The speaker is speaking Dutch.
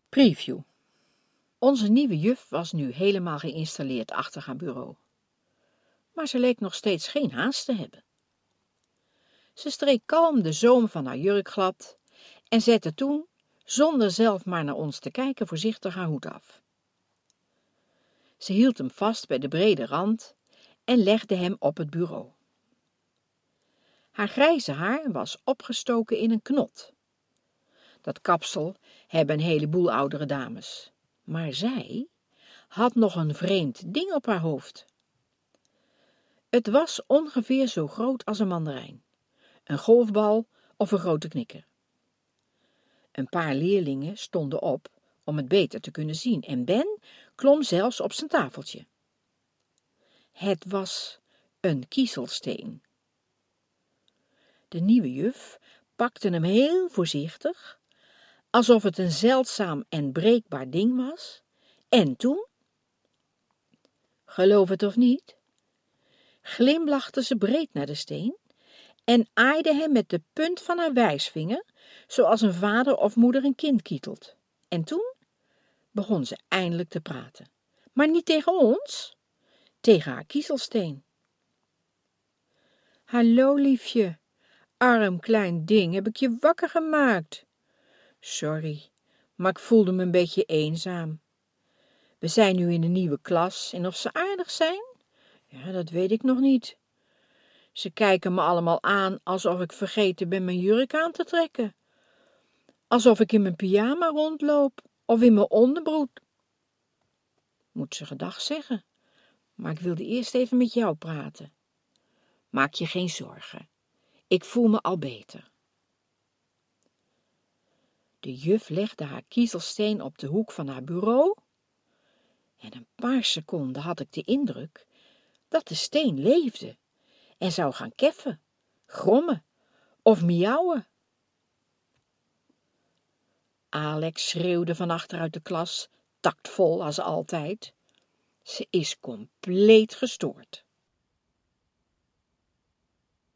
Preview. Onze nieuwe juf was nu helemaal geïnstalleerd achter haar bureau. Maar ze leek nog steeds geen haast te hebben. Ze streek kalm de zoom van haar jurk glad en zette toen, zonder zelf maar naar ons te kijken, voorzichtig haar hoed af. Ze hield hem vast bij de brede rand en legde hem op het bureau. Haar grijze haar was opgestoken in een knot. Dat kapsel hebben een heleboel oudere dames, maar zij had nog een vreemd ding op haar hoofd. Het was ongeveer zo groot als een mandarijn, een golfbal of een grote knikker. Een paar leerlingen stonden op om het beter te kunnen zien en Ben klom zelfs op zijn tafeltje. Het was een kiezelsteen. De nieuwe juf pakte hem heel voorzichtig, alsof het een zeldzaam en breekbaar ding was, en toen, geloof het of niet, glimlachte ze breed naar de steen en aaide hem met de punt van haar wijsvinger, zoals een vader of moeder een kind kietelt. En toen begon ze eindelijk te praten, maar niet tegen ons, tegen haar kiezelsteen. Hallo, liefje, arm klein ding, heb ik je wakker gemaakt? Sorry, maar ik voelde me een beetje eenzaam. We zijn nu in een nieuwe klas en of ze aardig zijn? Ja, dat weet ik nog niet. Ze kijken me allemaal aan alsof ik vergeten ben mijn jurk aan te trekken. Alsof ik in mijn pyjama rondloop of in mijn onderbroek. Moet ze gedag zeggen, maar ik wilde eerst even met jou praten. Maak je geen zorgen, ik voel me al beter. De juf legde haar kiezelsteen op de hoek van haar bureau en een paar seconden had ik de indruk dat de steen leefde en zou gaan keffen, grommen of miauwen. Alex schreeuwde van achteruit de klas, tactvol als altijd. Ze is compleet gestoord.